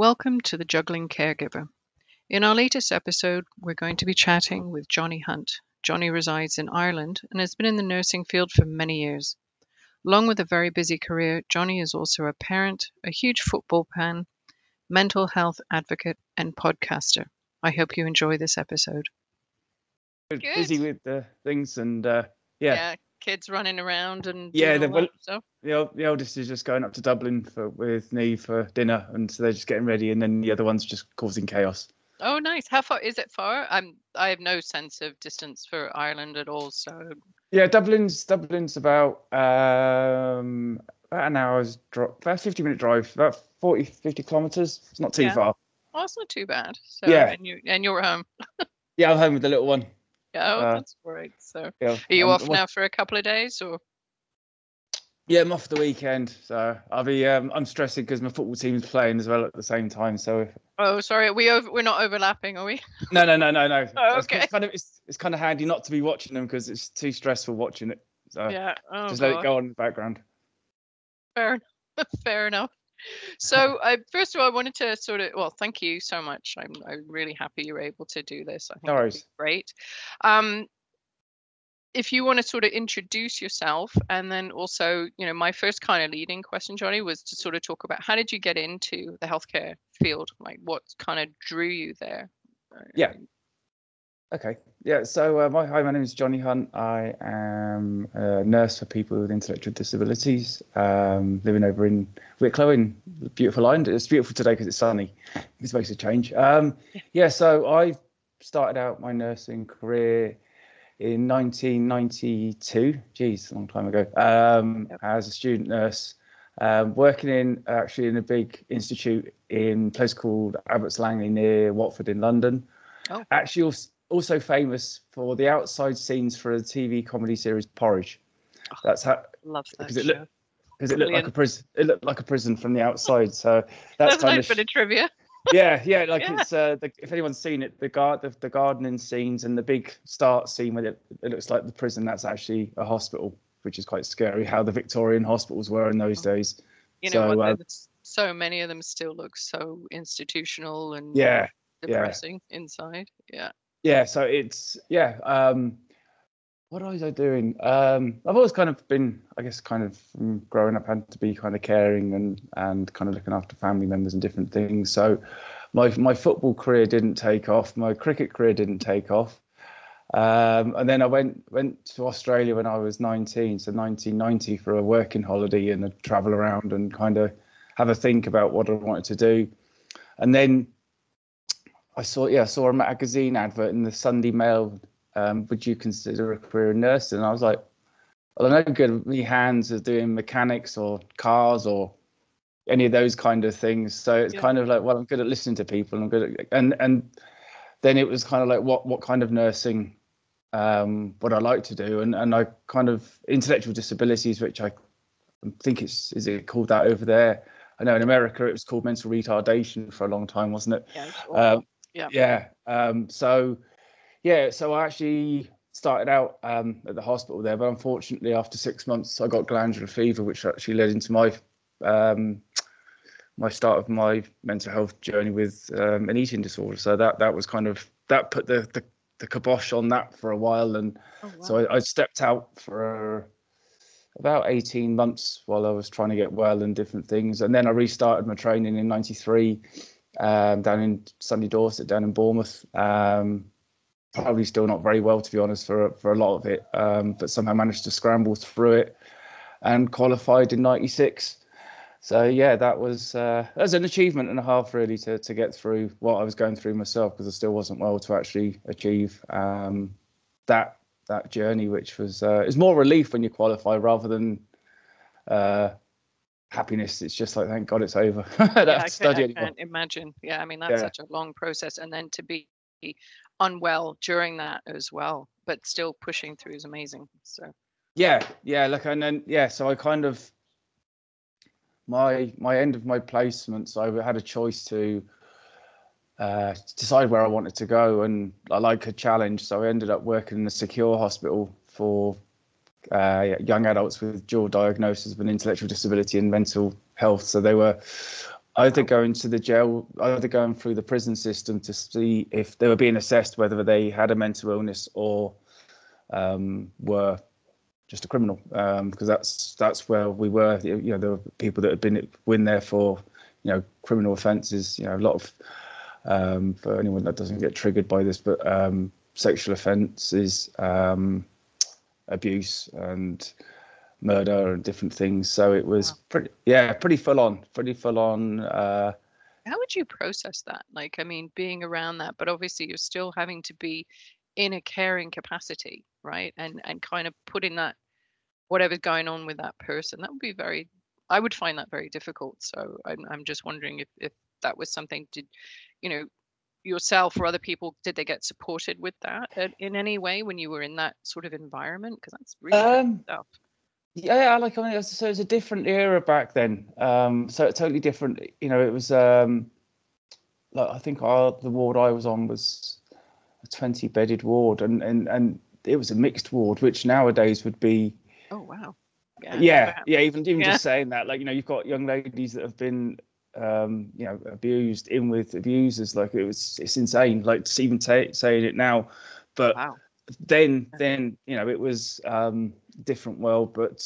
Welcome to the Juggling Caregiver. In our latest episode, we're going to be chatting with Johnny Hunt. Johnny resides in Ireland and has been in the nursing field for many years. Along with a very busy career, Johnny is also a parent, a huge football fan, mental health advocate, and podcaster. I hope you enjoy this episode. Good. Good. Busy with the things and Yeah, kids running around and Yeah, doing all that stuff. the eldest is just going up to Dublin with Neve for dinner, and so they're just getting ready, and then the other one's just causing chaos. Oh, nice. How far is it far? I have no sense of distance for Ireland at all, so Yeah, Dublin's about an hour's drive, about 50-minute drive, about 50 kilometers. It's not too Yeah. far. oh, it's not too bad. So Yeah. and you're home. Yeah, I'm home with the little one. Oh, that's great. So Yeah, are you off now for a couple of days or? Yeah, I'm off for the weekend, so I'll be. I'm stressing because my football team's playing as well at the same time. So. Oh, sorry. We're not overlapping, are we? No. Oh, okay. It's kind of handy not to be watching them because it's too stressful watching it. So Yeah. Oh, just God. let it go on in the background. Fair enough. Fair enough. So, first of all, I wanted to thank you so much. I'm really happy you're able to do this. I think No worries. it's great. If you want to sort of introduce yourself, and then also, my first kind of leading question, Johnny, was to sort of talk about how did you get into the healthcare field? Like, what kind of drew you there? Yeah. Okay. Yeah. So, my name is Johnny Hunt. I am a nurse for people with intellectual disabilities, living over in Wicklow in beautiful Ireland. It's beautiful today because it's sunny. This makes a change. Yeah. So I started out my nursing career in 1992, geez, a long time ago, as a student nurse, working in a big institute in a place called Abbots Langley near Watford in London. Oh. Actually, also famous for the outside scenes for a TV comedy series Porridge. That's how. Love that because show. it looked like a prison. It looked like a prison from the outside. So that's kind of bit of trivia. Yeah, it's if anyone's seen it, the gardening scenes and the big start scene where it looks like the prison, that's actually a hospital, which is quite scary how the Victorian hospitals were in those days. So many of them still look so institutional and depressing inside. Yeah, so it's what was I doing? I've always kind of been, I guess, kind of from growing up, had to be kind of caring and kind of looking after family members and different things. So my football career didn't take off. My cricket career didn't take off. And then I went to Australia when I was 19, so 1990, for a working holiday and a travel around and kind of have a think about what I wanted to do. And then I saw a magazine advert in the Sunday Mail. Would you consider a career in nursing? And I was like, well, I'm no good with my hands at doing mechanics or cars or any of those kind of things. So it's kind of like, well, I'm good at listening to people. I'm good at, and then it was kind of like, what kind of nursing would I like to do? And I kind of intellectual disabilities, which I think is it called that over there? I know in America it was called mental retardation for a long time, wasn't it? So I actually started out at the hospital there, but unfortunately after 6 months I got glandular fever, which actually led into my my start of my mental health journey with an eating disorder. So that was kind of, that put the kibosh on that for a while. And so I stepped out for about 18 months while I was trying to get well and different things. And then I restarted my training in 93 down in sunny Dorset, down in Bournemouth. Probably still not very well, to be honest, for a lot of it, but somehow managed to scramble through it and qualified in 96. So yeah, that was an achievement and a half really to get through what I was going through myself, because I still wasn't well to actually achieve that journey, which was is more relief when you qualify rather than happiness. It's just like, thank God it's over. I can't imagine. Yeah, I mean, that's such a long process, and then to be unwell during that as well, but still pushing through is amazing. So so I kind of my end of my placement, so I had a choice to decide where I wanted to go, and I like a challenge, so I ended up working in a secure hospital for young adults with dual diagnosis of an intellectual disability and mental health. So they were either going to the jail, either going through the prison system to see if they were being assessed, whether they had a mental illness or were just a criminal, because that's where we were. You know, there were people that had been there for, you know, criminal offences. You know, a lot of for anyone that doesn't get triggered by this, but sexual offences, abuse and murder and different things. So it was pretty full on. How would you process that? Like, I mean, being around that, but obviously you're still having to be in a caring capacity, right? And kind of putting that, whatever's going on with that person, that would be I would find that very difficult. So I'm just wondering if that was something, did, you know, yourself or other people, did they get supported with that in any way when you were in that sort of environment? Because that's really tricky stuff. Yeah, like, I mean, so it's a different era back then. So it's totally different. You know, it was like, I think the ward I was on was a 20-bedded ward, and it was a mixed ward, which nowadays would be. Oh wow. Yeah. Even just saying that, like, you know, you've got young ladies that have been, you know, abused in with abusers. Like, it's insane. Like, to even saying it now, but. Wow. Then you know, it was different world, but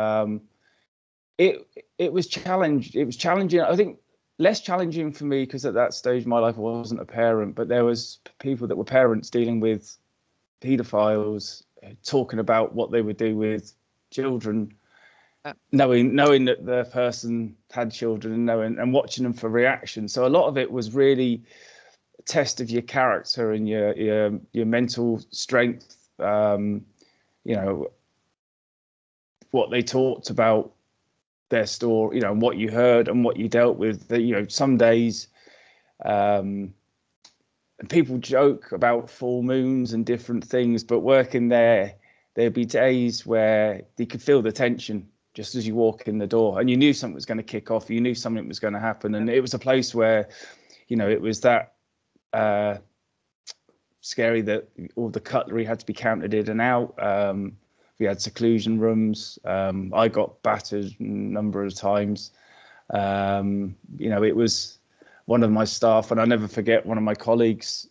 it was challenged. It was challenging. I think less challenging for me because at that stage of my life I wasn't a parent, but there was people that were parents dealing with paedophiles, talking about what they would do with children, knowing that the person had children, and watching them for reaction. So a lot of it was really test of your character and your mental strength. You know, what they talked about their story, you know, and what you heard and what you dealt with. You know, some days, and people joke about full moons and different things, but working there'd be days where you could feel the tension just as you walk in the door, and you knew something was going to kick off. You knew something was going to happen, and it was a place where, you know, it was that scary that all the cutlery had to be counted in and out. We had seclusion rooms. I got battered a number of times. You know, it was one of my staff, and I'll never forget, one of my colleagues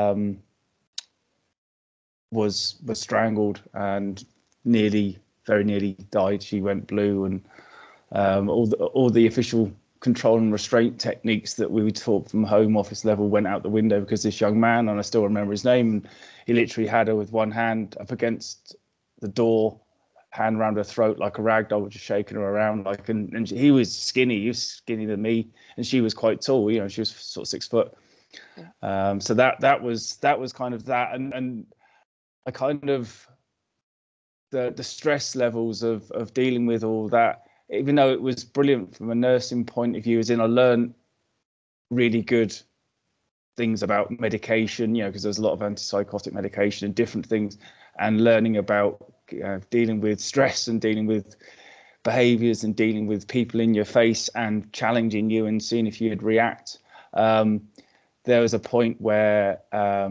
was strangled and very nearly died. She went blue, and all the official control and restraint techniques that we were taught from Home Office level went out the window because this young man, and I still remember his name, he literally had her with one hand up against the door, hand around her throat like a rag doll, just shaking her around. Like, and he was skinnier than me, and she was quite tall. You know, she was sort of 6 foot. So that was kind of that, and I kind of the stress levels of dealing with all that. Even though it was brilliant from a nursing point of view, as in I learned really good things about medication, you know, because there's a lot of antipsychotic medication and different things, and learning about dealing with stress and dealing with behaviors and dealing with people in your face and challenging you and seeing if you'd react. There was a point where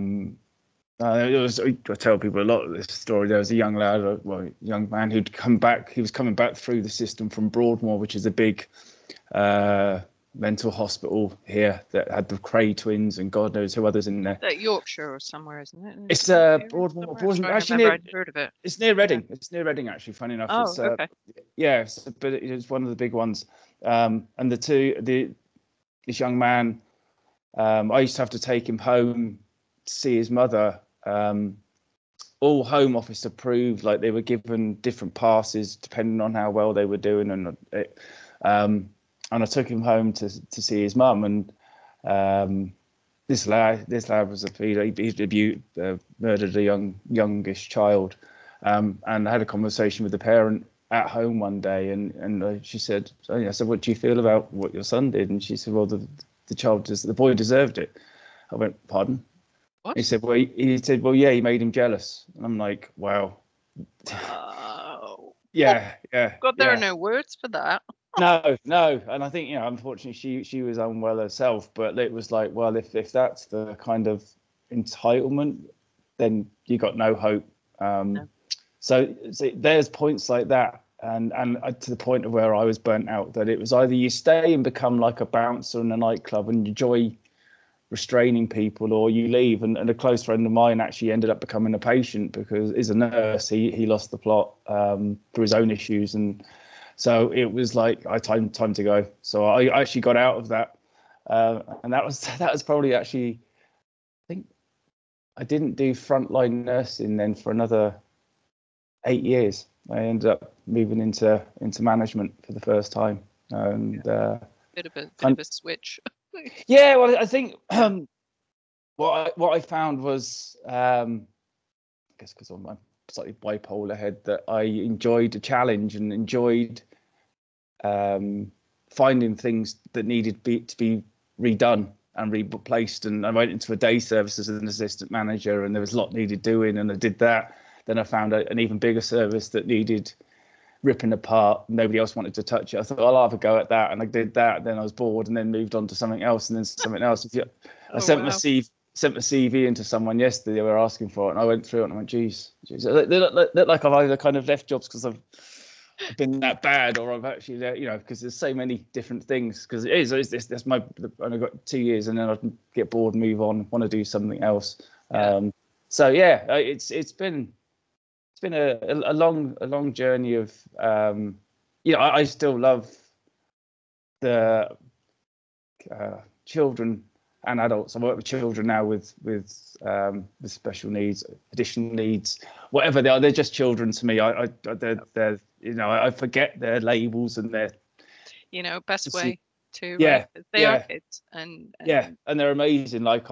I tell people a lot of this story. There was a young man who'd come back. He was coming back through the system from Broadmoor, which is a big mental hospital here that had the Cray twins and God knows who others in there. That Yorkshire or somewhere, isn't it? It's Broadmoor. Actually, heard of it. It's near Reading. Yeah. It's near Reading, actually. Funny enough. Oh, it's, okay. Yeah, but it's one of the big ones. And this young man, I used to have to take him home to see his mother. All Home Office approved, like they were given different passes depending on how well they were doing, and I took him home to see his mum, and this lad was a pedo. He murdered a youngish child, and I had a conversation with the parent at home one day, and she said, I said, what do you feel about what your son did? And she said, well, the boy deserved it. I went, pardon? What? He said, well, yeah, he made him jealous. And I'm like, wow. Yeah. God, there are no words for that. No. And I think, unfortunately she was unwell herself, but it was like, well, if that's the kind of entitlement, then you got no hope. No. So there's points like that to the point of where I was burnt out, that it was either you stay and become like a bouncer in a nightclub and enjoy restraining people, or you leave. And a close friend of mine actually ended up becoming a patient because he's a nurse. He lost the plot through his own issues, and so it was like time to go. So I actually got out of that, and that was probably actually, I think I didn't do frontline nursing then for another 8 years. I ended up moving into management for the first time, and bit of a switch. Yeah, well, I think what I found was, I guess because I'm slightly bipolar head, that I enjoyed a challenge and enjoyed finding things that needed to be redone and replaced. And I went into a day service as an assistant manager, and there was a lot needed doing, and I did that. Then I found an even bigger service that needed ripping apart. Nobody else wanted to touch it. I thought, I'll have a go at that, and I did that. Then I was bored, and then moved on to something else, and then something else. I sent my CV into someone yesterday. They were asking for it, and I went through it, and I went, geez. They look like I've either kind of left jobs because I've been that bad, or I've actually, because there's so many different things. Because that's my, and I've got 2 years, and then I can get bored, move on, want to do something else. So yeah, it's been a long journey of I still love the children and adults. I work with children now with special needs, additional needs, whatever they are. They're just children to me. They're I forget their labels and their best way to they are kids, and and they're amazing. Like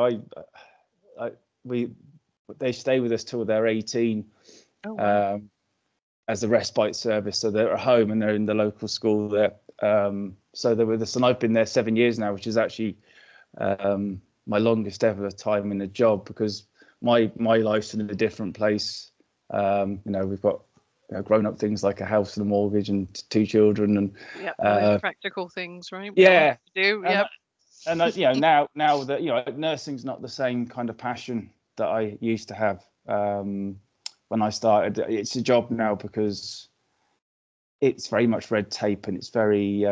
they stay with us till they're 18. Oh, wow. As a respite service, so they're at home and they're in the local school there. So they're with us, and I've been there 7 years now, which is actually my longest ever time in a job, because my life's in a different place. We've got grown-up things like a house and a mortgage and 2 children, and practical things, right? And now that nursing's not the same kind of passion that I used to have when I started. It's a job now because it's very much red tape, and it's very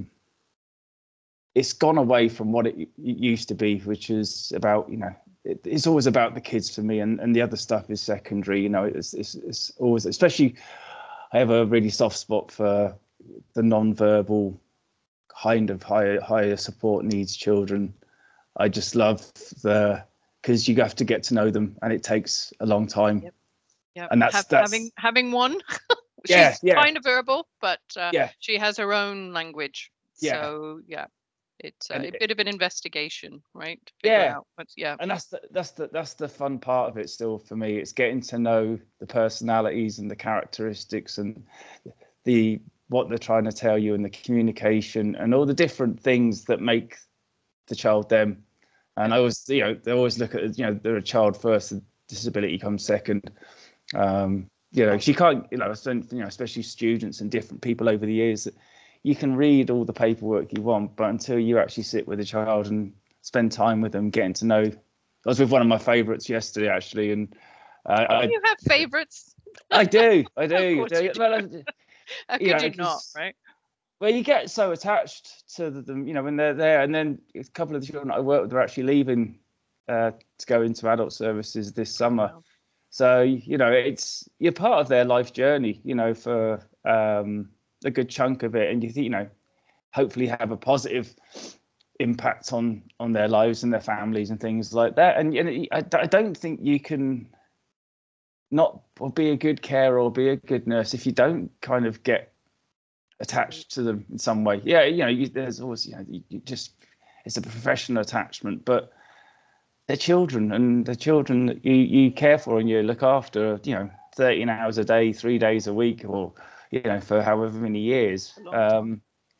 it's gone away from what it used to be, which is about it's always about the kids for me, and the other stuff is secondary. It's always, especially, I have a really soft spot for the non-verbal kind of higher support needs children. I just love because you have to get to know them, and it takes a long time. Yep. And that's having one. She's kind of verbal, but she has her own language. So it's a bit of an investigation, right? To figure out and that's the fun part of it still for me. It's getting to know the personalities and the characteristics and what they're trying to tell you, and the communication and all the different things that make the child them. And I always, they always look at, they're a child first, and disability comes second. She can't, especially students and different people over the years, that you can read all the paperwork you want, but until you actually sit with a child and spend time with them, getting to know. I was with one of my favourites yesterday, actually, and you have favourites? I do. How could you not, right? Well, you get so attached to them, when they're there, and then a couple of the children I work with are actually leaving to go into adult services this summer. Wow. So, you're part of their life journey, for a good chunk of it, and you think, hopefully have a positive impact on their lives and their families and things like that. And I don't think you can not be a good carer or be a good nurse if you don't kind of get attached to them in some way. There's always, it's a professional attachment, but they're children, and the children that you care for and you look after, 13 hours a day, 3 days a week, or for however many years. And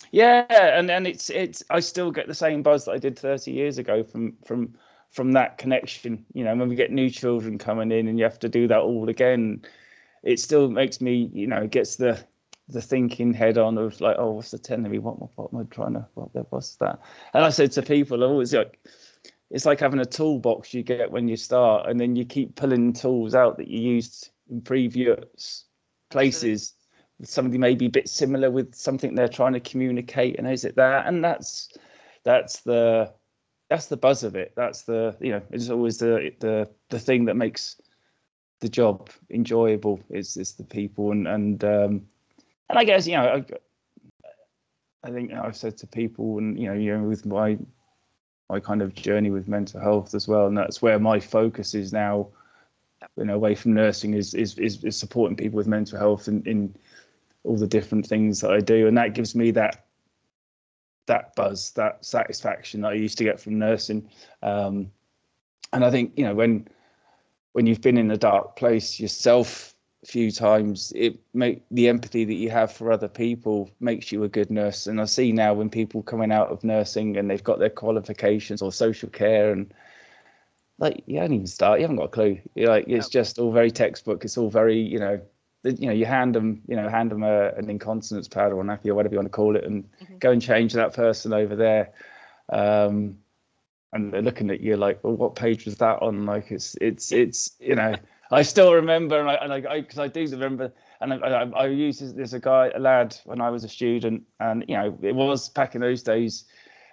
it's I still get the same buzz that I did 30 years ago from that connection. When we get new children coming in and you have to do that all again, it still makes me, gets the thinking head on of like, oh, what's the tendency? What am I trying to? What's that? And I said to people, always it's like having a toolbox you get when you start, and then you keep pulling tools out that you used in previous places. somebody maybe a bit similar with something they're trying to communicate, and is it that? And that's the buzz of it. That's the, you know, it's always the thing that makes the job enjoyable is the people, and I guess, you know, I think, you know, I've said to people, and you know with my kind of journey with mental health as well, and that's where my focus is now, you know, away from nursing, is supporting people with mental health in all the different things that I do, and that gives me that buzz, that satisfaction that I used to get from nursing. And I think, you know, when you've been in a dark place yourself a few times, the empathy that you have for other people makes you a good nurse. And I see now when people coming out of nursing and they've got their qualifications or social care, and like, you haven't even started, you haven't got a clue. You're like, it's just all very textbook. It's all very, you know, you hand them an incontinence pad or a nappy or whatever you want to call it, and go and change that person over there. And they're looking at you like, well, what page was that on? Like, it's you know, I still remember, because I do remember, and I used, there's a lad when I was a student, and you know, it was back in those days,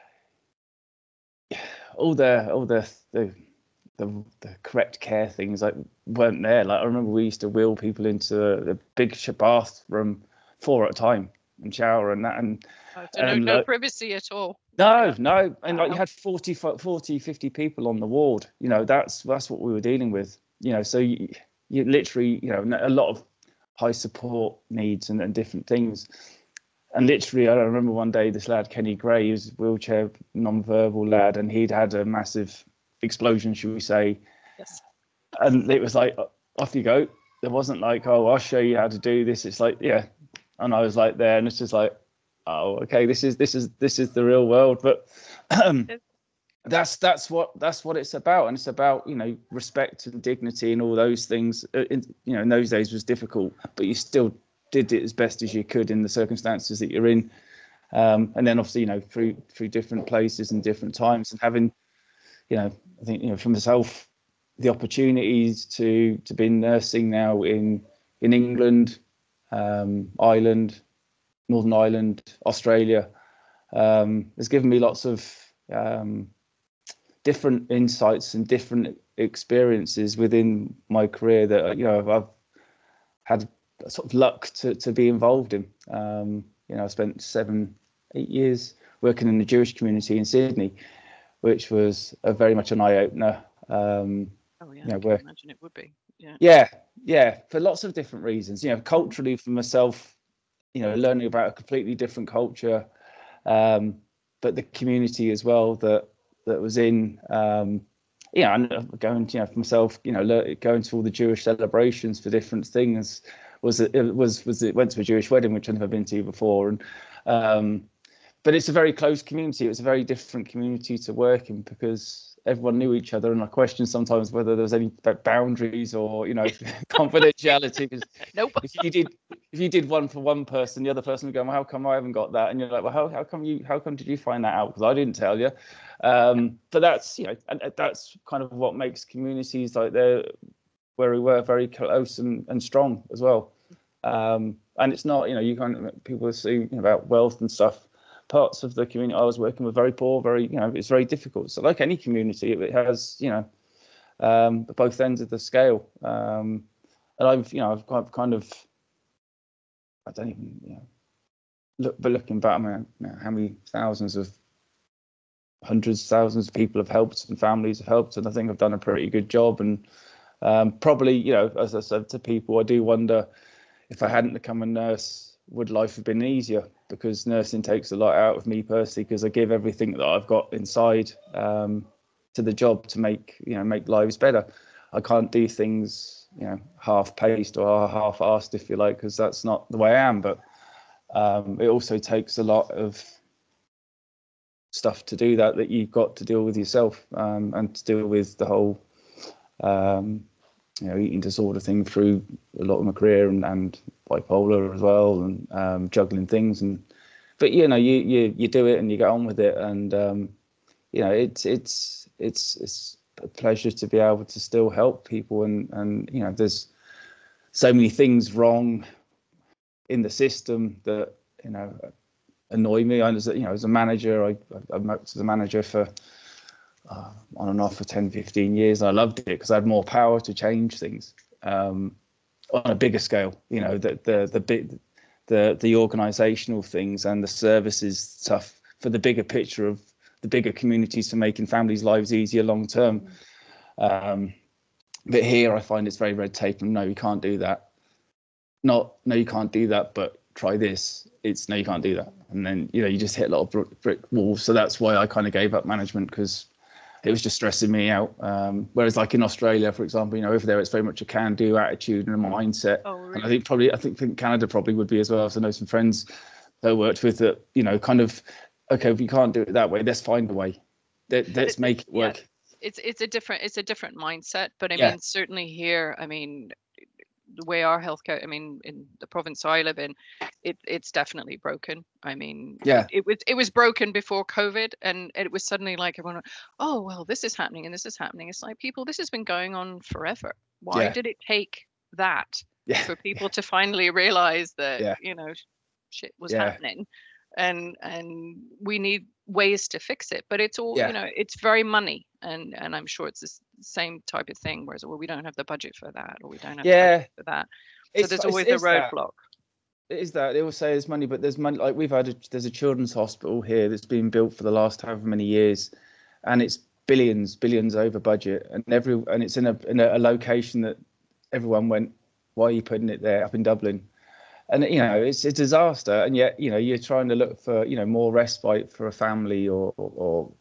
all the correct care things like weren't there. Like, I remember we used to wheel people into the big bathroom 4 at a time and shower and that, and no privacy at all. No, and like, you had 40, 50 people on the ward. You know, that's what we were dealing with. You know, so you literally, you know, a lot of high support needs and different things. And literally, I remember one day this lad Kenny Gray, he was a wheelchair non-verbal lad, and he'd had a massive explosion, should we say? Yes. And it was like, off you go. There wasn't like, oh, I'll show you how to do this. It's like, yeah. And I was like there, and it's just like, oh, okay, this is the real world. But that's what it's about, and it's about, you know, respect and dignity and all those things. You know, in those days was difficult, but you still did it as best as you could in the circumstances that you're in. And then obviously, you know, through different places and different times, and having, you know, I think, you know, for myself, the opportunities to be nursing now in England, Ireland, Northern Ireland, Australia, has given me lots of different insights and different experiences within my career that, you know, I've had sort of luck to be involved in. You know, I spent 7-8 years working in the Jewish community in Sydney, which was very much an eye opener. You know, I can imagine it would be. Yeah, for lots of different reasons. You know, culturally, for myself, you know, learning about a completely different culture, but the community as well that was in. Yeah, and going, you know, for myself, you know, going to all the Jewish celebrations for different things it went to a Jewish wedding, which I've never been to before, and but it's a very close community. It was a very different community to work in because everyone knew each other, and I question sometimes whether there was any boundaries or, you know, confidentiality. Nope. If you did one for one person, the other person would go, well, how come I haven't got that? And you're like, well, how come did you find that out? Because I didn't tell you. But that's, you know, and that's kind of what makes communities like there, where we were, very close and strong as well. And it's not, you know, you can't, people assume, you know, about wealth and stuff. Parts of the community I was working with very poor, very, you know, it's very difficult. So like any community, it has, you know, both ends of the scale. And I've kind of, I don't even, you know, looking back, I mean, you know, how many hundreds of thousands of people have helped and families have helped, and I think I've done a pretty good job. And probably, you know, as I said to people, I do wonder if I hadn't become a nurse, would life have been easier? Because nursing takes a lot out of me personally, because I give everything that I've got inside to the job to make lives better. I can't do things, you know, half-paced or half-assed, if you like, because that's not the way I am. But it also takes a lot of stuff to do that you've got to deal with yourself, and to deal with the whole you know, eating disorder thing through a lot of my career, and bipolar as well, and juggling things. But you know, you do it and you get on with it, and you know, it's a pleasure to be able to still help people, and you know, there's so many things wrong in the system that annoy me. I was, as a manager, I worked as a manager for on and off for 10, 15 years, and I loved it because I had more power to change things on a bigger scale. The organisational things and the services stuff for the bigger picture of the bigger communities, for making families' lives easier long term. But here I find it's very red tape, and no, you can't do that. No, you can't do that, but try this. It's no, you can't do that. And then, you just hit a lot of brick walls. So that's why I kind of gave up management, because it was just stressing me out. Whereas like in Australia, for example, over there, it's very much a can-do attitude and a mindset. Oh, really? And I think Canada probably would be as well. So I know some friends that I worked with that, kind of, okay, if you can't do it that way, let's find a way. Let's make it work. Yeah. It's a different mindset, but I mean, certainly here, I mean, the way our healthcare, I mean, in the province I live in, it's definitely broken. I mean, it was broken before COVID, and it was suddenly like everyone, oh well, this is happening and this is happening. It's like, people, this has been going on forever. Why did it take that for people to finally realize that shit was happening, and we need ways to fix it? But it's all it's very money, and I'm sure it's the same type of thing, whereas, well, we don't have the budget for that, or we don't have the budget for that, so there's always a roadblock. It is that they will say there's money, but there's money. Like there's a children's hospital here that's been built for the last however many years, and it's billions over budget, and it's in a location that everyone went, why are you putting it there, up in Dublin? And it's a disaster, and yet you're trying to look for more respite for a family, or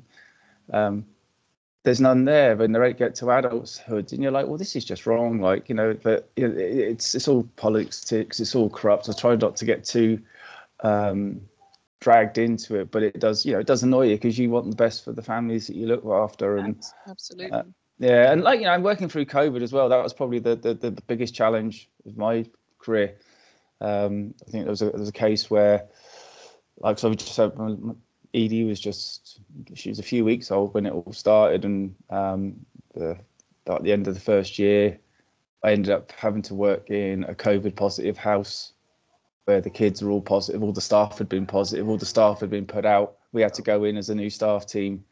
there's none there. When they get to adulthood, and you're like, well, this is just wrong. Like but it's all politics, it's all corrupt. I try not to get too dragged into it, but it does it does annoy you, because you want the best for the families that you look after. And absolutely. And I'm working through COVID as well. That was probably the biggest challenge of my career. I think there was a case where, like, so Edie she was a few weeks old when it all started, and at the end of the first year, I ended up having to work in a COVID positive house where the kids were all positive, all the staff had been positive, all the staff had been put out. We had to go in as a new staff team,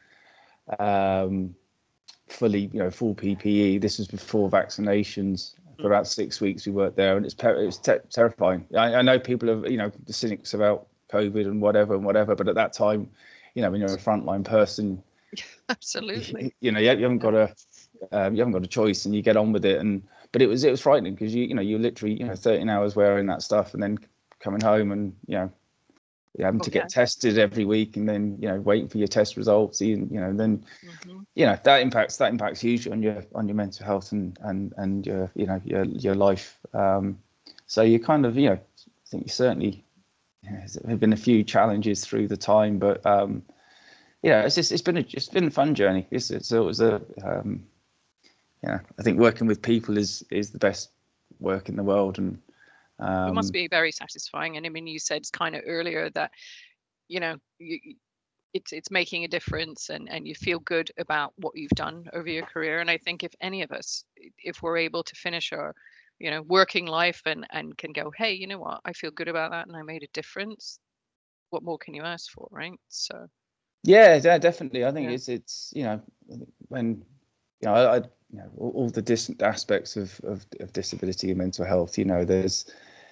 fully, full PPE. This was before vaccinations. For about 6 weeks we worked there, and it was terrifying. I know people are, the cynics about COVID and whatever, but at that time, when you're a frontline person, absolutely, you haven't got a choice, and you get on with it. But it was frightening, because you literally 13 hours wearing that stuff, and then coming home, and having to get tested every week, and then waiting for your test results, then that impacts hugely on your mental health and your life. So you kind of I think you certainly there have been a few challenges through the time, but it's been a fun journey. I think working with people is the best work in the world, and it must be very satisfying. And I mean, you said kind of earlier that it's making a difference, and you feel good about what you've done over your career. And I think if any of us, if we're able to finish our working life and can go, hey, you know what, I feel good about that, and I made a difference, what more can you ask for, right? So definitely. I think it's when I all the different aspects of disability and mental health, there's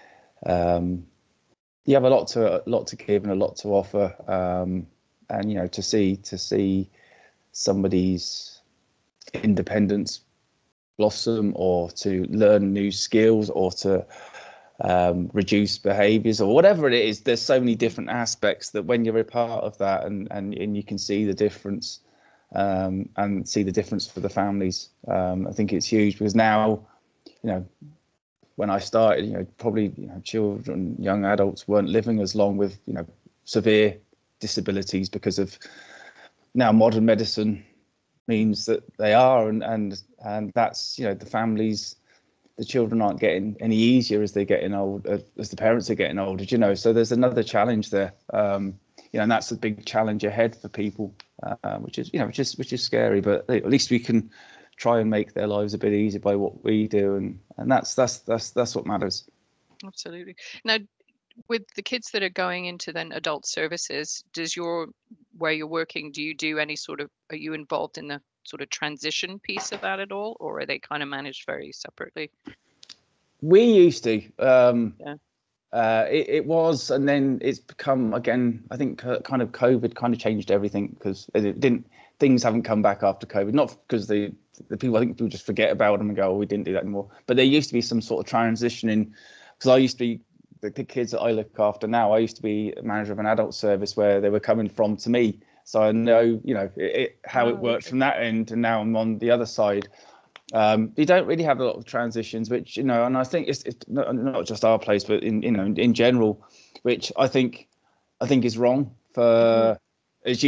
you have a lot to give and a lot to offer, and to see somebody's independence blossom, or to learn new skills, or to reduce behaviors, or whatever it is. There's so many different aspects that when you're a part of that, and you can see the difference, and see the difference for the families. I think it's huge, because now, when I started, probably children, young adults weren't living as long with severe disabilities, because of now modern medicine means that they are, and that's the families, the children aren't getting any easier as they're getting old, as the parents are getting older. So there's another challenge there, and that's a big challenge ahead for people, which is scary, but at least we can try and make their lives a bit easier by what we do, and that's what matters. Absolutely. Now, with the kids that are going into then adult services, where you're working, do you do any sort of, are you involved in the sort of transition piece of that at all, or are they kind of managed very separately? We used to. Yeah. It was, and then it's become again. I think kind of COVID kind of changed everything because it didn't. Things haven't come back after COVID. Not because the people. I think people just forget about them and go, "Oh, we didn't do that anymore." But there used to be some sort of transition in, because I used to be the kids that I look after now. I used to be a manager of an adult service where they were coming from to me, so I know how it worked from that end, and now I'm on the other side. You don't really have a lot of transitions, which and I think it's not just our place, but in general, which I think is wrong for, as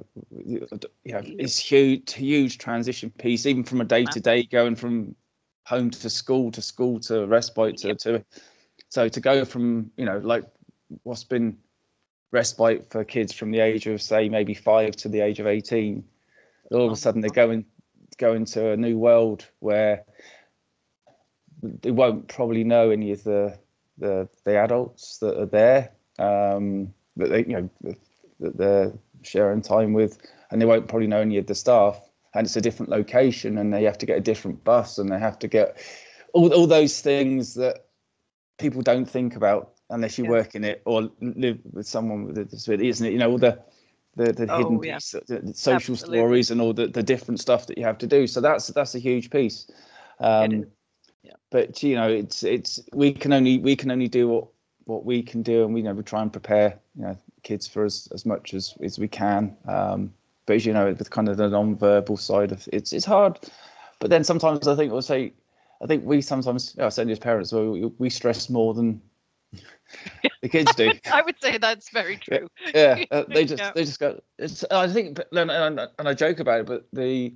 it's huge transition piece, even from a day to day, going from home to school to respite to so to go from like what's been respite for kids from the age of say maybe 5 to the age of 18, all of a sudden they're go into a new world where they won't probably know any of the adults that are there, that they that they're sharing time with, and they won't probably know any of the staff, and it's a different location, and they have to get a different bus, and they have to get all those things that people don't think about unless you work in it or live with someone with a disability, isn't it? All the hidden piece, the social stories, and all the different stuff that you have to do. So that's a huge piece. But it's we can only do what we can do, and we try and prepare kids for as much as we can. But as with kind of the non-verbal side of it's hard. But then sometimes I think we sometimes, certainly as parents, we stress more than the kids do. I would say that's very true. Yeah, they just go. I think, and I joke about it, but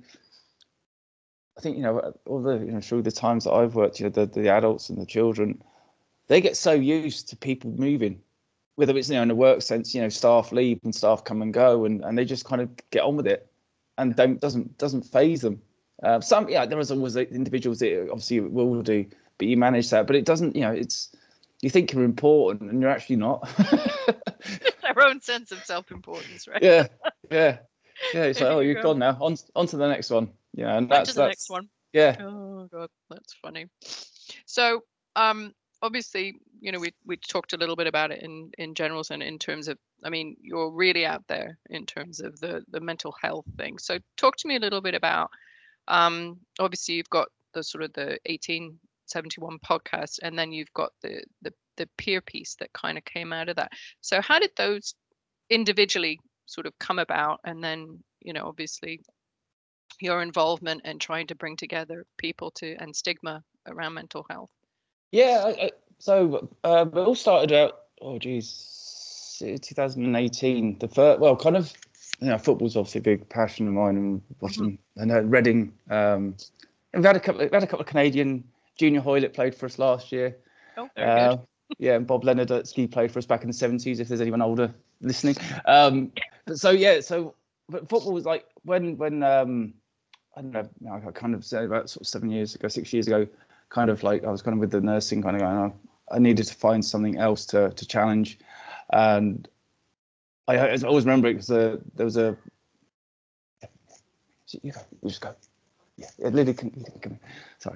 I think all the through the times that I've worked, the adults and the children, they get so used to people moving, whether it's in a work sense, staff leave and staff come and go, and they just kind of get on with it, and doesn't phase them. There is always individuals that obviously it will do, but you manage that. But it doesn't, it's, you think you're important and you're actually not. Their own sense of self-importance, right? Yeah. It's like, oh, you've gone now. On to the next one. Yeah, and that's the next one. Yeah. Oh God, that's funny. So, obviously, we talked a little bit about it in general, and in terms of, I mean, you're really out there in terms of the mental health thing. So, talk to me a little bit about. Obviously, you've got the sort of the 1871 podcast, and then you've got the peer piece that kind of came out of that. So, how did those individually sort of come about, and then obviously your involvement and trying to bring together people and stigma around mental health? Yeah, so it all started out, 2018. The first, well, kind of, football's obviously a big passion of mine, and watching, and Reading. We've had a couple of Canadian junior hoylet played for us last year. Oh, very good. Yeah, and Bob Leonard played for us back in the 70s, if there's anyone older listening. But football was like when I don't know, I kind of said about sort of 6 years ago, kind of like I was kind of with the nursing, kind of going, I needed to find something else to challenge. And I always remember it because there was a. You just go. Yeah, Lily can come in. Sorry.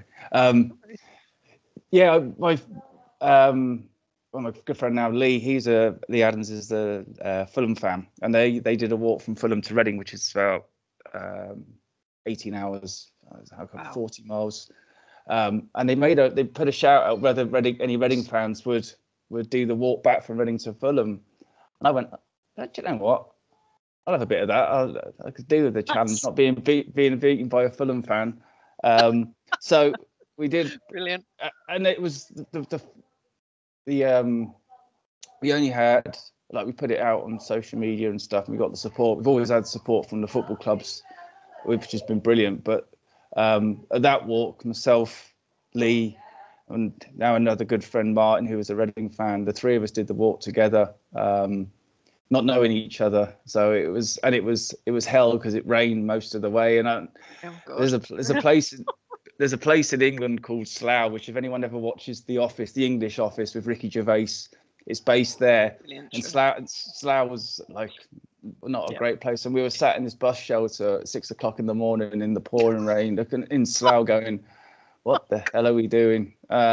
My good friend now, Lee. Lee Adams is the Fulham fan, and they did a walk from Fulham to Reading, which is about 18 hours, 40 miles. And they put a shout out whether any Reading fans would do the walk back from Reading to Fulham. And I went, do you know what? I'll have a bit of that. I could do with the challenge, not being beaten by a Fulham fan. So we did. Brilliant. And it was we only had, we put it out on social media and stuff, and we got the support. We've always had support from the football clubs, which has been brilliant. But at that walk, myself, Lee, and now another good friend, Martin, who was a Reading fan, the three of us did the walk together, not knowing each other. So it was hell because it rained most of the way. And there's a place there's a place in England called Slough, which if anyone ever watches The Office, the English Office with Ricky Gervais, it's based there. Brilliant, And sure. Slough was like not a great place. And we were sat in this bus shelter at 6 o'clock in the morning in the pouring rain, looking in Slough, going, "What the hell are we doing?"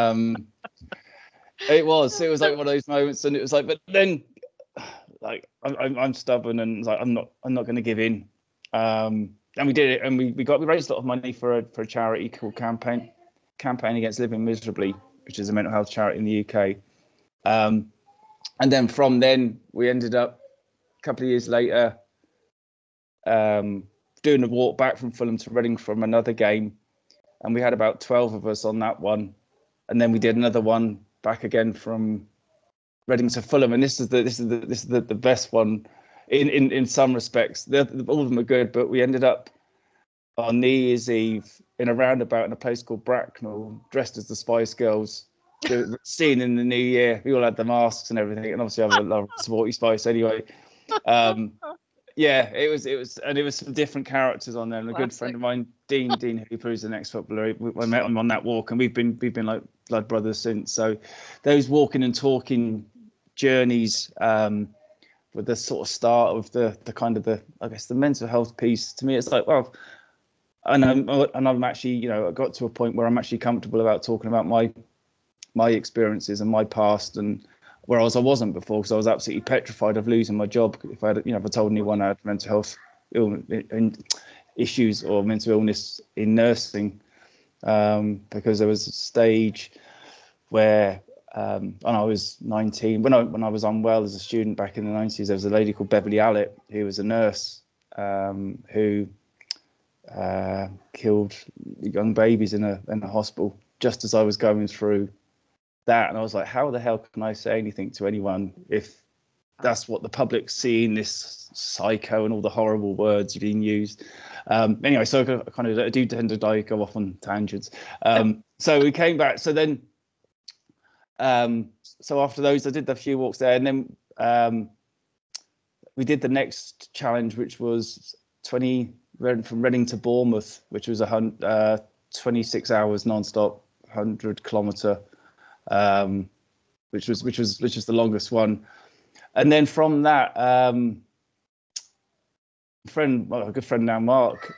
It was like one of those moments, and it was like, but then, like I'm stubborn, and like I'm not going to give in. And we did it, and we raised a lot of money for a charity called Campaign Against Living Miserably, which is a mental health charity in the UK. And then from then we ended up a couple of years later doing a walk back from Fulham to Reading from another game, and we had about 12 of us on that one, and then we did another one back again from Reading to Fulham, and this is the best one in some respects. All of them are good, but we ended up on New Year's Eve in a roundabout in a place called Bracknell, dressed as the Spice Girls. Seen in the new year, we all had the masks and everything, and obviously I love Sporty Spice anyway. Yeah, it was some different characters on there, and a good friend of mine, Dean Hooper, who's an ex-footballer. I met him on that walk, and we've been like blood brothers since. So those walking and talking journeys with the sort of start of the kind of I guess the mental health piece, to me it's like, well, and I'm actually, I got to a point where I'm actually comfortable about talking about my experiences and my past, and whereas I wasn't before, because I was absolutely petrified of losing my job if I told anyone I had mental health issues or mental illness in nursing, because there was a stage where when I was 19, when I was unwell as a student back in the 90s, there was a lady called Beverly Allett who was a nurse who killed young babies in a hospital just as I was going through that, and I was like, how the hell can I say anything to anyone if that's what the public's seeing, this psycho and all the horrible words being used. Anyway, so I do tend to go off on tangents. So we came back. So then, so after those, I did the few walks there, and then we did the next challenge, which was from Reading to Bournemouth, which was 26 hours non-stop, 100-kilometer, which was the longest one. And then from that, a good friend now, Mark,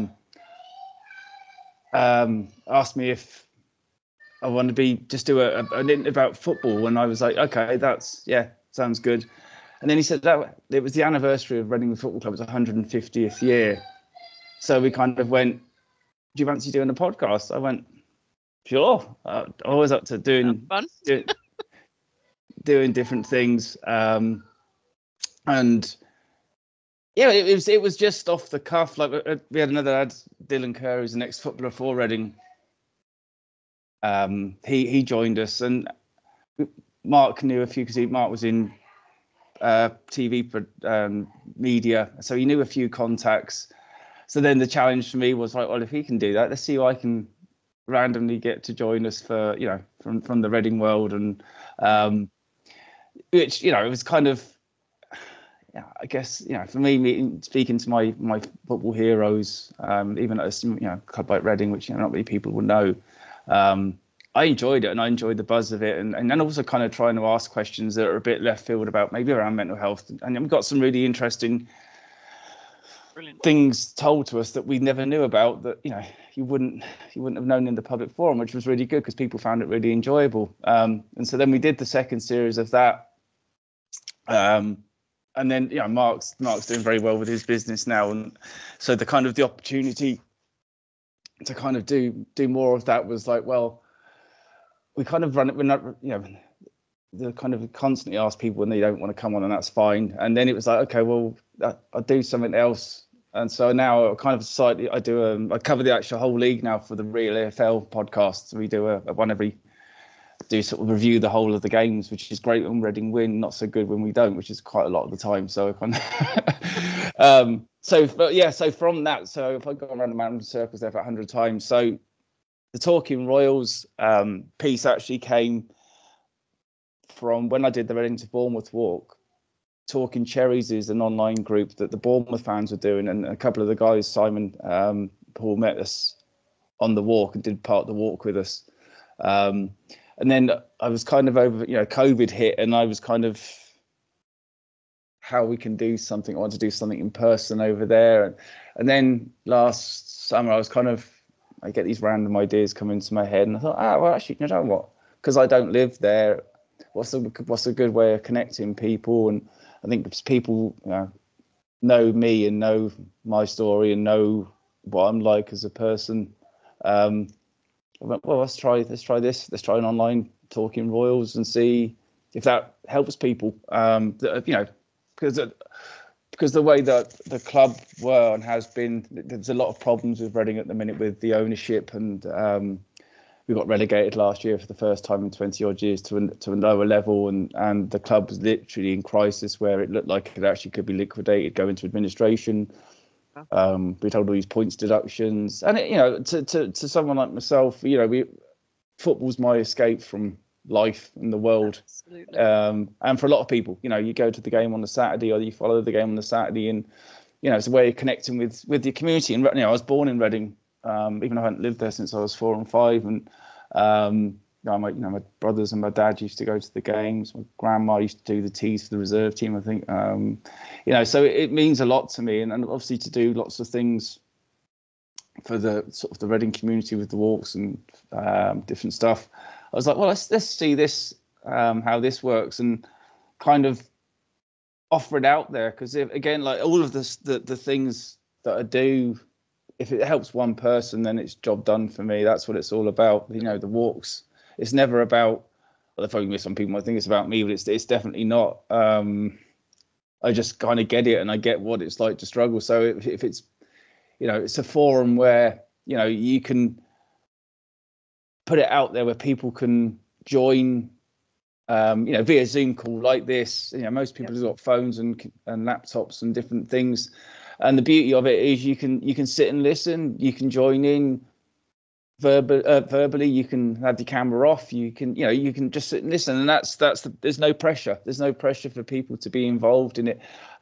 asked me if I wanted to just do an interview about football, and I was like, okay, sounds good. And then he said that it was the anniversary of Reading Football Club's 150th year, so we kind of went, do you fancy doing a podcast? I went, sure. Always up to doing different things, and yeah, it was just off the cuff. Like we had another lad, Dylan Kerr, who's an ex-footballer for Reading. He joined us, and Mark knew a few because Mark was in TV media, so he knew a few contacts. So then the challenge for me was like, well, if he can do that, let's see who I can randomly get to join us for, from the Reading world, and which it was kind of, I guess, for me, speaking to my football heroes, even at a club like Reading, which not many people will know, I enjoyed it, and I enjoyed the buzz of it, and then also kind of trying to ask questions that are a bit left field about maybe around mental health, and we've got some really interesting things told to us that we never knew about, that you wouldn't have known in the public forum, which was really good because people found it really enjoyable. And so then we did the second series of that, and then Mark's doing very well with his business now, and so the opportunity to kind of do more of that was like, well, we kind of run it. We're not, they kind of constantly ask people when they don't want to come on, and that's fine. And then it was like, okay, well, I'll do something else. And so now I kind of slightly, I cover the actual whole league now for the Real AFL podcast. So we do sort of review the whole of the games, which is great when Reading win, not so good when we don't, which is quite a lot of the time. So kind of, so from that, so if I go around the mountain circles there for 100 times, so the Talking Royals piece actually came from when I did the Reading to Bournemouth walk. Talking Cherries is an online group that the Bournemouth fans were doing, and a couple of the guys, Simon, Paul, met us on the walk and did part of the walk with us. And then I was kind of over, COVID hit, and I was kind of, how we can do something. I want to do something in person over there. And then last summer, I get these random ideas come into my head, and I thought, well, actually, you know what? Because I don't live there, what's a good way of connecting people? And I think people know me and know my story and know what I'm like as a person. I went, well, let's try this. Let's try an online Talking Royals and see if that helps people. Because the way that the club were and has been, there's a lot of problems with Reading at the minute with the ownership, and we got relegated last year for the first time in 20 odd years to a lower level, and the club was literally in crisis where it looked like it actually could be liquidated, go into administration. We told all these points deductions, and to someone like myself, football's my escape from life in the world. Absolutely. And for a lot of people, you go to the game on the Saturday, or you follow the game on the Saturday, and it's a way of connecting with your community. And I was born in Reading, even though I hadn't lived there since I was 4 and 5, and my brothers and my dad used to go to the games. My grandma used to do the teas for the reserve team, I think. So it means a lot to me, and obviously to do lots of things for the sort of the Reading community with the walks and different stuff. I was like, well, let's see this, how this works, and kind of offer it out there. Because again, like all of the things that I do, if it helps one person, then it's job done for me. That's what it's all about. The walks. It's never about. Well, probably some people might think it's about me, but it's definitely not. I just kind of get it, and I get what it's like to struggle. So if it's, it's a forum where you can put it out there where people can join, via Zoom call like this. Most people have got phones and laptops and different things, and the beauty of it is you can sit and listen. You can join in verbally. You can have your camera off. You can just sit and listen, and there's no pressure. There's no pressure for people to be involved in it,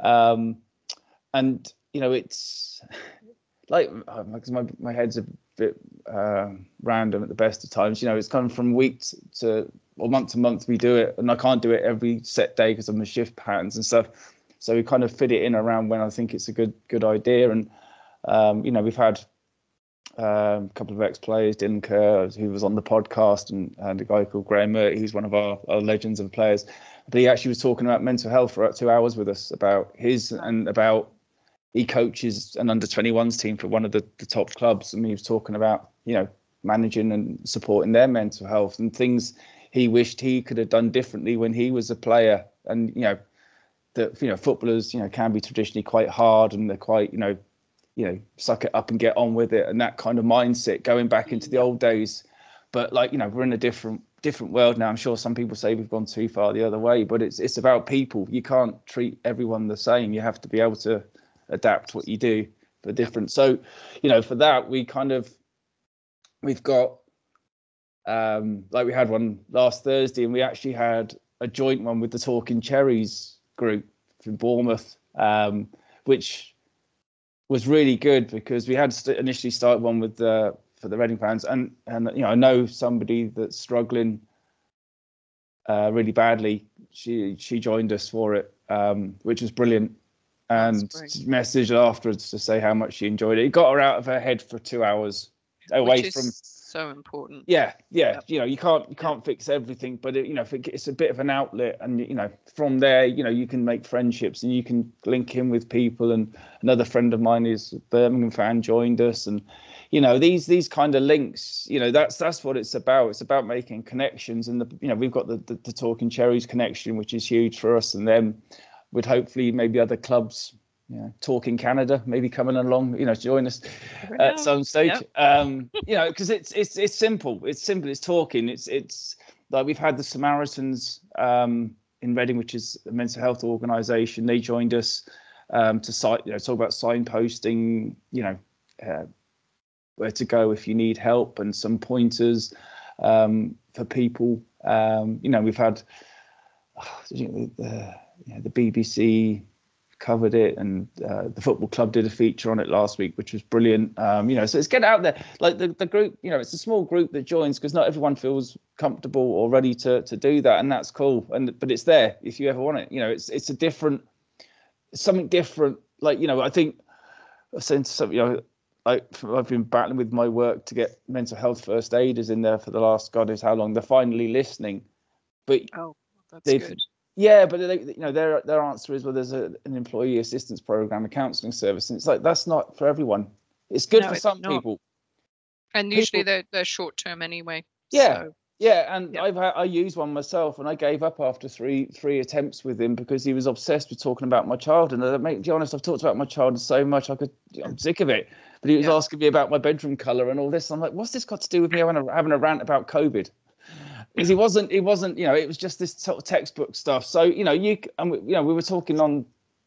and it's like, because my head's a bit random at the best of times. It's kind of from week to or month to month we do it, and I can't do it every set day because of my shift patterns and stuff. So we kind of fit it in around when I think it's a good idea. And we've had a couple of ex-players, Dylan Kerr, who was on the podcast, and a guy called Graham Murray, who's one of our legends of players. But he actually was talking about mental health for 2 hours with us, about his, and about he coaches an under-21s team for one of the top clubs, and he was talking about managing and supporting their mental health and things he wished he could have done differently when he was a player. And that footballers can be traditionally quite hard, and they're quite suck it up and get on with it, and that kind of mindset going back into the old days. But we're in a different world now. I'm sure some people say we've gone too far the other way, but it's about people. You can't treat everyone the same. You have to be able to adapt what you do for different. So for that we've got we had one last Thursday, and we actually had a joint one with the Talking Cherries group from Bournemouth, which was really good, because we had initially started one with for the Reading fans, and I know somebody that's struggling really badly. She joined us for it, which was brilliant, and messaged afterwards to say how much she enjoyed it. It got her out of her head for 2 hours away from. So important. Yeah. You can't fix everything, but it's a bit of an outlet, and from there you can make friendships, and you can link in with people. And another friend of mine is a Birmingham fan, joined us, and these kind of links. That's what it's about. It's about making connections, and we've got the Talking Cherries connection, which is huge for us, and then with hopefully maybe other clubs. Talking Canada, maybe coming along, join us at some stage. Yep. Because it's simple. It's simple. It's talking. It's like we've had the Samaritans in Reading, which is a mental health organisation. They joined us to talk about signposting, where to go if you need help, and some pointers for people. We've had the BBC covered it, and the football club did a feature on it last week, which was brilliant. So it's get out there. Like the group, it's a small group that joins because not everyone feels comfortable or ready to do that, and that's cool. But it's there if you ever want it. It's a different, something different. Like I think I've said something. I've been battling with my work to get mental health first aiders in there for the last God knows how long. They're finally listening, but that's good. Yeah, but their answer is, well, there's an employee assistance program, a counselling service, and it's like that's not for everyone. It's good for some people, and usually they're short term anyway. Yeah, so. Yeah, and I used one myself, and I gave up after three attempts with him because he was obsessed with talking about my child. And to be honest, I've talked about my child so much I'm sick of it. But he was asking me about my bedroom colour and all this. I'm like, what's this got to do with me having a rant about COVID? Because he wasn't. It was just this sort of textbook stuff. So we were talking on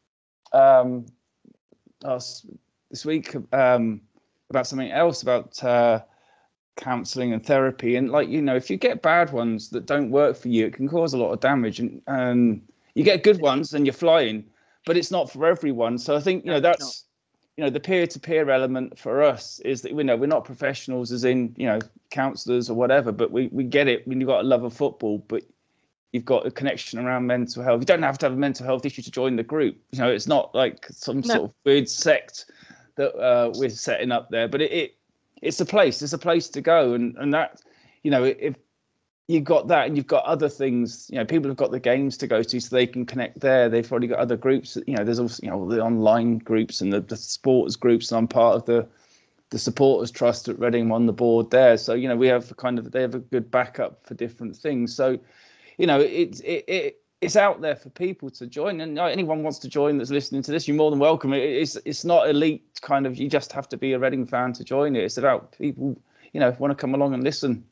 this week about something else about. Counselling and therapy, and if you get bad ones that don't work for you, it can cause a lot of damage, and you get good ones and you're flying, but it's not for everyone. So I think that's the peer-to-peer element for us is that we're not professionals as in counsellors or whatever, but we get it when you've got a love of football, but you've got a connection around mental health. You don't have to have a mental health issue to join the group. It's not like some sort of weird sect that we're setting up there, but it's a place. It's a place to go, and that, if you've got that, and you've got other things, people have got the games to go to, so they can connect there. They've already got other groups. There's also the online groups and the supporters groups. And I'm part of the supporters trust at Reading on the board there. So we have they have a good backup for different things. So it's out there for people to join, and anyone wants to join that's listening to this, you're more than welcome. It's not elite you just have to be a Reading fan to join it. It's about people want to come along and listen.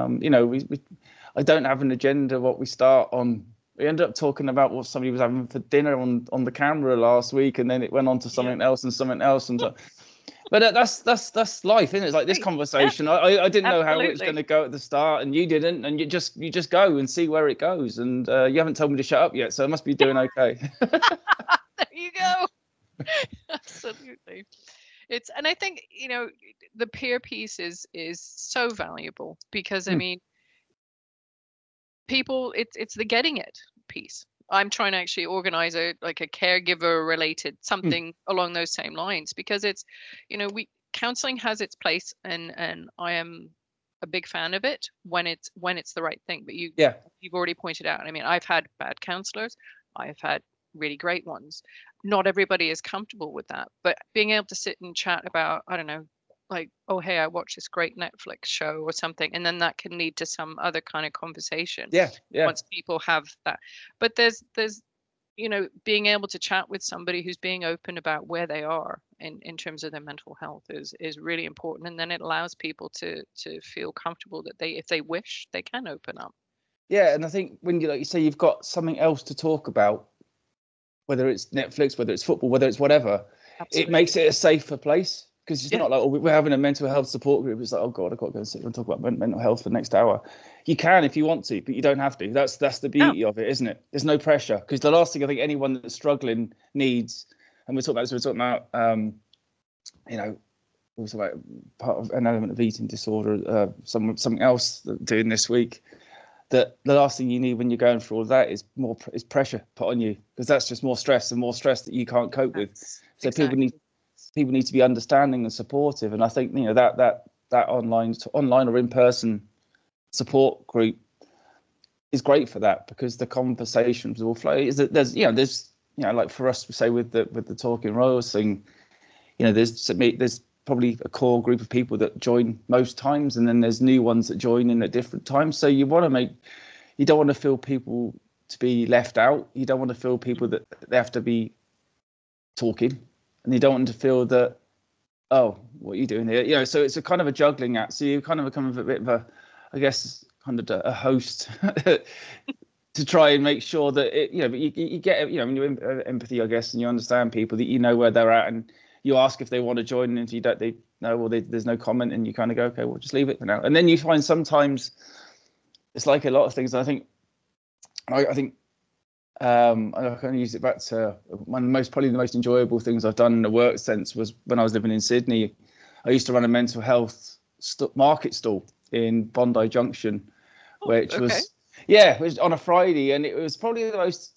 I don't have an agenda what we start on. We ended up talking about what somebody was having for dinner on the camera last week, and then it went on to something else and something else, and so. But that's life, isn't it? It's like this conversation. Yeah, I didn't know how it was going to go at the start, and you didn't, and you just go and see where it goes. And you haven't told me to shut up yet, so I must be doing okay. There you go. Absolutely. And I think the peer piece is so valuable because I mean, people, it's the getting it piece. I'm trying to actually organize a caregiver related something along those same lines, because it's, counseling has its place, and I am a big fan of it when it's the right thing. But you've already pointed out, I mean, I've had bad counselors, I've had really great ones. Not everybody is comfortable with that, but being able to sit and chat about, I don't know, like, oh, hey, I watched this great Netflix show or something, and then that can lead to some other kind of conversation. Yeah. Once people have that. But there's being able to chat with somebody who's being open about where they are in terms of their mental health is really important, and then it allows people to feel comfortable that if they wish, they can open up. Yeah, and I think when you say you've got something else to talk about, whether it's Netflix, whether it's football, whether it's whatever, Absolutely. It makes it a safer place. Because it's not like, we're having a mental health support group. It's like, oh God, I've got to go and sit and talk about mental health for the next hour. You can if you want to, but you don't have to. That's the beauty of it, isn't it? There's no pressure. Because the last thing I think anyone that's struggling needs, and we're talking about also about part of an element of eating disorder, something else that I'm doing this week, that the last thing you need when you're going through all of that is pressure put on you, because that's just more stress that you can't cope with. So people need to be understanding and supportive, and I think that online or in-person support group is great for that, because the conversations will flow. There's like for us, say with the Talking Royals thing, there's probably a core group of people that join most times, and then there's new ones that join in at different times. So you don't want to feel people to be left out. You don't want to feel people that they have to be talking. And you don't want to feel that, oh, what are you doing here? So it's a kind of a juggling act. So you kind of become a bit of a, I guess, kind of a host to try and make sure that but you get, when you're empathy, I guess, and you understand people, that where they're at, and you ask if they want to join, and if you don't, they know, well, there's no comment, and you kind of go, okay, well, just leave it for now. And then you find sometimes it's like a lot of things. I think I can use it back to probably the most enjoyable things I've done in a work sense was when I was living in Sydney. I used to run a mental health market stall in Bondi Junction, which was it was on a Friday, and it was probably the most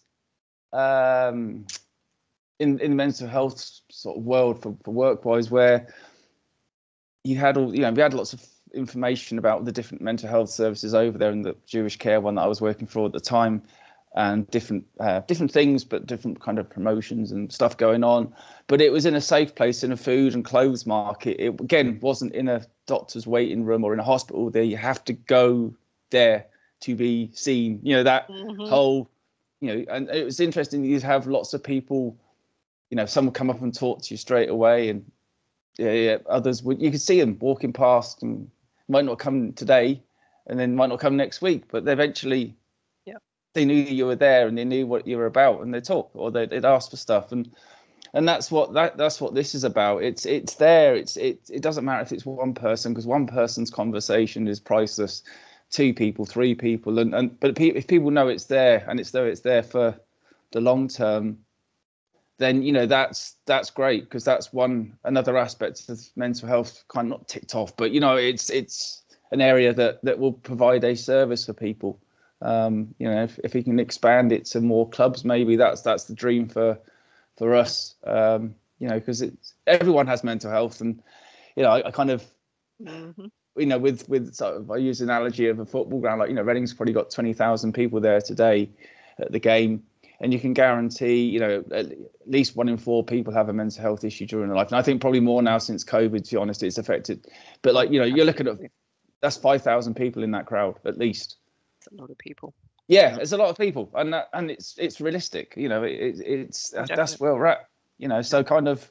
in the mental health sort of world for work wise, where you had we had lots of information about the different mental health services over there, and the Jewish Care one that I was working for at the time, and different things, but different kind of promotions and stuff going on. But it was in a safe place, in a food and clothes market. It again wasn't in a doctor's waiting room or in a hospital. There, you have to go there to be seen. That whole, and it was interesting. You'd have lots of people. Some would come up and talk to you straight away, and others would. You could see them walking past and might not come today, and then might not come next week, but eventually. They knew you were there and they knew what you were about, and they'd talk or they'd ask for stuff, and that's what this is about. It's there. It doesn't matter if it's one person, because one person's conversation is priceless. 2 people, 3 people, but if people know it's there and it's there for the long term, then that's great, because that's another aspect of mental health kind of not ticked off, but it's an area that will provide a service for people. If we can expand it to more clubs, maybe that's the dream for us. Because everyone has mental health, and I kind of with sort of, I use the analogy of a football ground, like Reading's probably got 20,000 people there today at the game, and you can guarantee at least 1 in 4 people have a mental health issue during their life, and I think probably more now since COVID, to be honest, it's affected. But you're looking at that's 5,000 people in that crowd at least. A lot of people. Yeah, it's a lot of people, and it's realistic. That's where we're at. So kind of,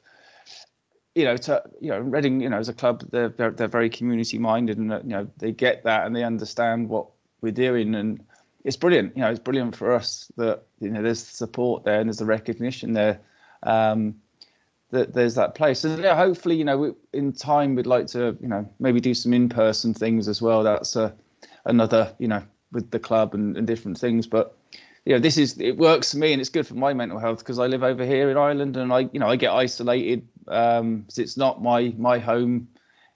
Reading, as a club, they're very community minded, and they get that and they understand what we're doing, and it's brilliant. It's brilliant for us that there's support there and there's the recognition there, that there's that place. And hopefully, in time we'd like to maybe do some in-person things as well. That's another with the club and different things, but it works for me, and it's good for my mental health, because I live over here in Ireland, and I get isolated, because it's not my home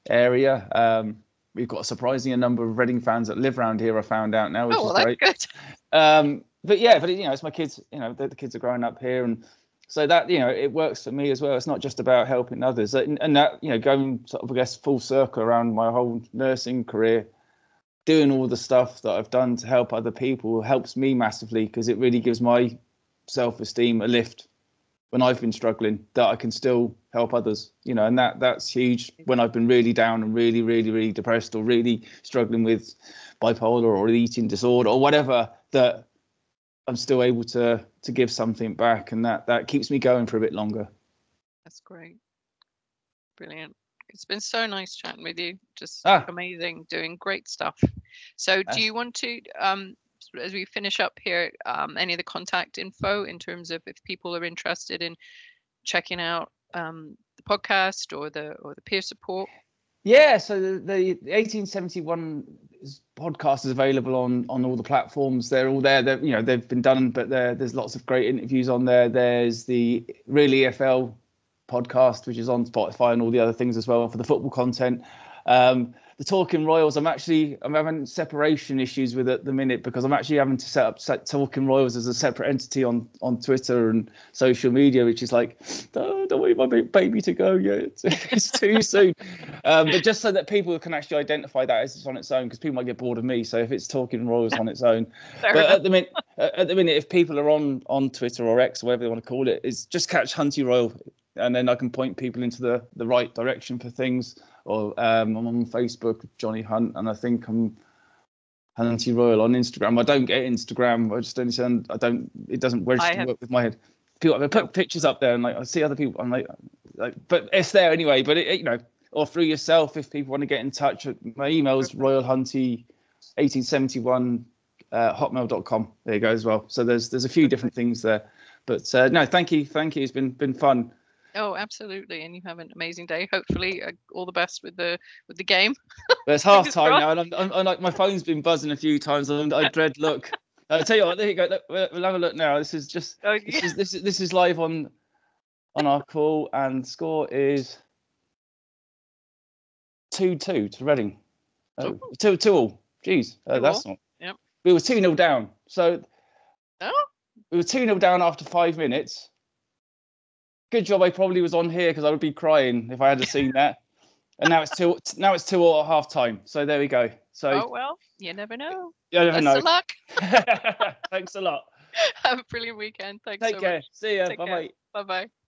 area. We've got a surprising number of Reading fans that live around here, I found out now, which is great. Good. But it's my kids, the kids are growing up here, and so that it works for me as well. It's not just about helping others, and that going sort of, I guess, full circle around my whole nursing career. Doing all the stuff that I've done to help other people helps me massively, because it really gives my self-esteem a lift when I've been struggling, that I can still help others, and that's huge when I've been really down and really, really, really depressed, or really struggling with bipolar or eating disorder or whatever, that I'm still able to give something back, and that keeps me going for a bit longer. That's great. Brilliant. It's been so nice chatting with you. Just amazing, doing great stuff. So do you want to, as we finish up here, any of the contact info in terms of if people are interested in checking out the podcast or the peer support? Yeah, so the 1871 podcast is available on all the platforms. They're all there. They've been done, but there's lots of great interviews on there. There's the Real EFL podcast, which is on Spotify and all the other things as well for the football content. The Talking Royals, I'm having separation issues with at the minute, because I'm actually having to set up Talking Royals as a separate entity on Twitter and social media, which is like, don't want my baby to go yet. It's too soon. But just so that people can actually identify that as it's on its own, because people might get bored of me. So if it's Talking Royals on its own, but at the minute, if people are on Twitter or X or whatever they want to call it, is just catch Hunty Royal, and then I can point people into the right direction for things. Or I'm on Facebook, Johnny Hunt, and I think I'm Hunty Royal on Instagram. I don't get Instagram. I just don't understand. It doesn't register work with my head. People, I put pictures up there, and I see other people. I'm like, but it's there anyway. But or through yourself, if people want to get in touch. My email is royalhunty1871 hotmail.com. There you go as well. So there's a few different things there. But no, thank you. It's been fun. Oh, absolutely, and you have an amazing day. Hopefully, all the best with the game. But it's half time now, and I'm like, my phone's been buzzing a few times, and I dread look. I'll tell you what. There you go. Look, we'll have a look now. This is just Oh, this is live on our call, and score is 2-2 to Reading. Oh, 2-2. Jeez, that's not. Yep. We were 2-0 down. So Oh. we were 2-0 down after 5 minutes. Good job. I probably was on here because I would be crying if I had seen that. And now it's 2-2 at half time. So there we go. So. Oh well, you never know. You never know. Best of luck. Thanks a lot. Have a brilliant weekend. Thanks. Take care. Much. See ya. Take Bye care. bye. Bye bye.